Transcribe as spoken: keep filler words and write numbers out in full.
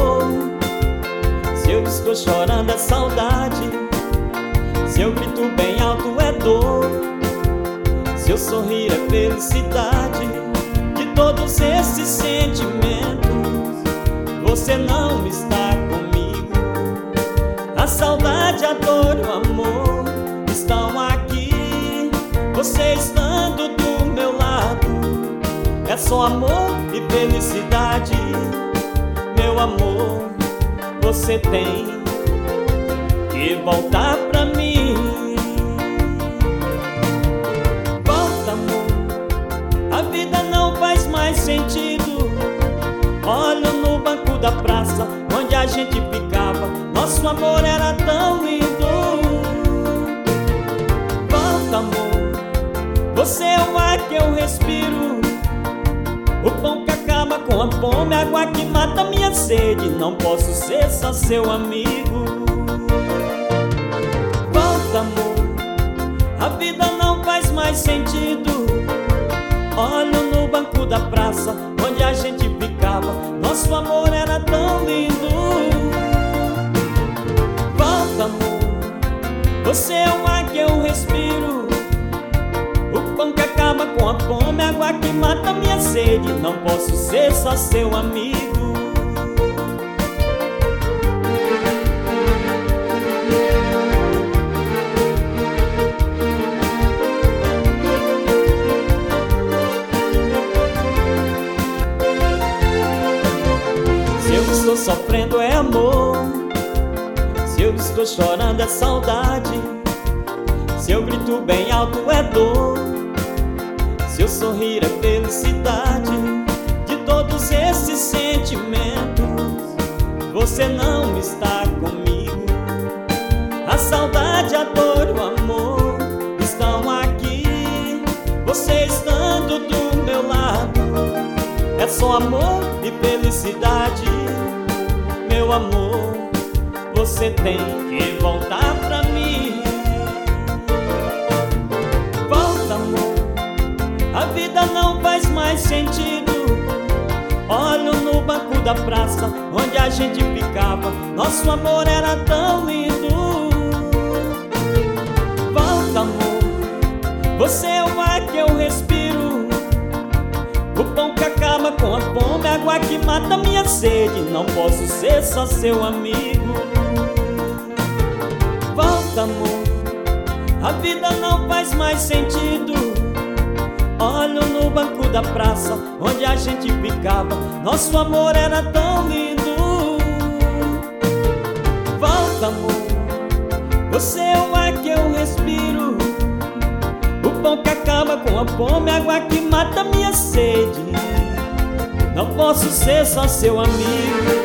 amor. Se eu estou chorando é saudade, se eu grito bem alto é dor, se eu sorrir é felicidade. De todos esses sentimentos, você não está comigo. A saudade, a dor e o amor estão aqui. Você estando do meu lado, é só amor e felicidade. Meu amor, você tem que voltar pra mim. Volta, amor, a vida não faz mais sentido. Olho no banco da praça onde a gente ficava, nosso amor era tão lindo. Volta, amor, você é o ar que eu respiro, o pão que acaba com a fome, a água que mata minha sede. Não posso ser só seu amigo. Volta, amor, a vida não faz mais sentido. Olho no banco da praça onde a gente ficava, nosso amor era tão lindo. Volta, amor, você é o ar que eu respiro, o pão que acaba com a fome, a água que mata minha sede. Não posso ser só seu amigo. Se eu estou sofrendo é amor, se eu estou chorando é saudade, se eu grito bem alto é dor, se eu sorrir é felicidade. De todos esses sentimentos, você não está comigo. A saudade, a dor e o amor estão aqui. Você estando do meu lado, é só amor e felicidade. Meu amor, você tem que voltar pra mim. Volta, amor, a vida não faz mais sentido. Olho no banco da praça onde a gente ficava, nosso amor era tão lindo. Volta, amor, você é o ar que eu respiro, o pão que acaba com a fome, a água que mata minha sede. Não posso ser só seu amigo. Volta, amor, a vida não faz mais sentido. Olho no banco da praça onde a gente ficava, nosso amor era tão lindo. Volta, amor, você é o ar que eu respiro, o pão que acaba com a fome, a água que mata minha sede. Não posso ser só seu amigo.